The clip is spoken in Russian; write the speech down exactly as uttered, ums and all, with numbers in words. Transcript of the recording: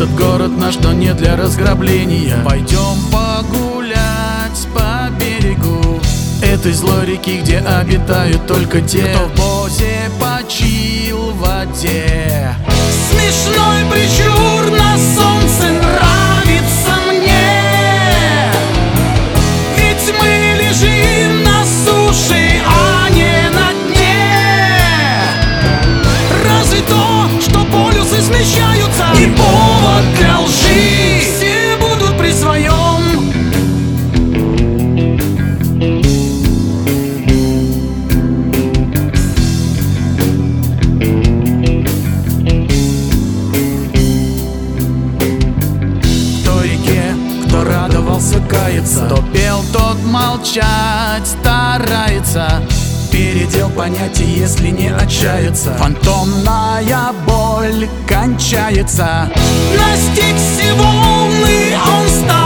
Этот город наш, но не для разграбления. Пойдем погулять по берегу этой злой реки, где обитают только те, кто в бозе почил в воде. Смешной прищур на солнце нравится мне, ведь мы лежим на суше, а не на дне. Разве то, что полюсы смещаются, и повод для лжи? Все будут при своем. Радовался, кается, кто пел, тот молчать старается. Передел понятий, если не отчаяться. Фантомная боль кончается. Настиг все волны, он стал